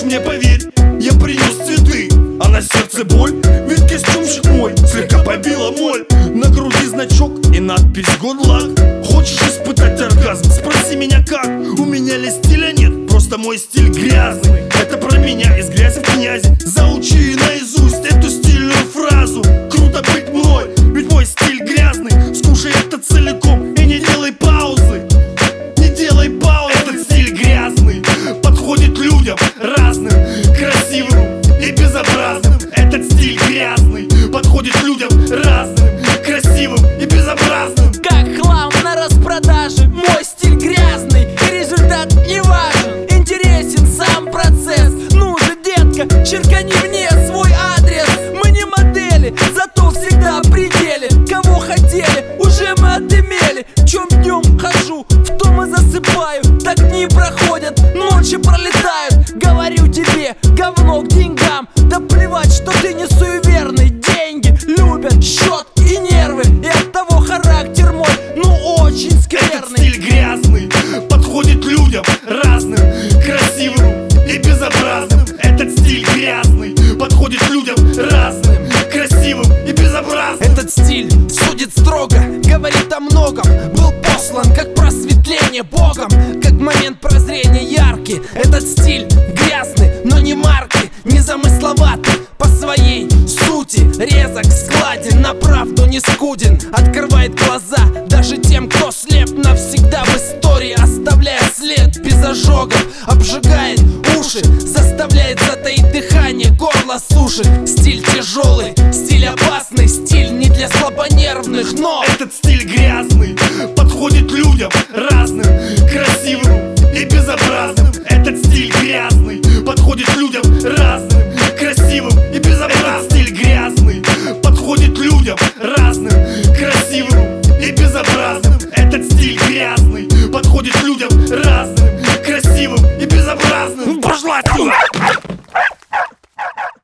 мне поверь, я принес цветы, а на сердце боль, ведь костюмчик мой слегка побила моль. На груди значок и надпись Good luck. Хочешь испытать оргазм? Спроси меня как. У меня ли стиля нет, просто мой стиль грязный. Это про меня из грязи в князи. Заучи наизусть эту стильную фразу. Круто быть мной, ведь мой стиль грязный. Скушай это целиком и не делай паузы. Не делай паузы. Этот стиль грязный подходит людям разным, красивым и безобразным. Этот стиль грязный подходит людям разным, красивым и безобразным. Как хлам на распродаже, мой стиль грязный, и результат не важен. Интересен сам процесс. Ну же, детка, черкани мне свой адрес. Мы не модели, зато всегда в пределе. Кого хотели, уже мы отымели. В чем днем хожу, в том и засыпаю. Так дни проходят, ночи пролетают. Говорю тебе, говно к деньгам. Да плевать, что ты не суеверный. Деньги любят, счет и нервы. И оттого характер мой, ну очень скверный. Этот стиль грязный подходит людям разным, красивым и безобразным. Этот стиль грязный подходит людям разным, красивым и безобразным. Этот стиль судит строго, говорит о многом. Был послан как просветление Богом, как момент прозрения яркий. Этот стиль грязный, но не марки, не замысловатый по своей сути. Резок, складен, на правду не скуден. Открывает глаза даже тем, кто слеп. Навсегда в истории оставляя след. Без ожогов обжигает уши, заставляет затаить дыхание, горло сушит. Стиль тяжелый, стиль опасный, стиль не для слабонервных, но этот стиль грязный подходит людям разным, красивым и безобразным. Этот стиль грязный подходит людям разным,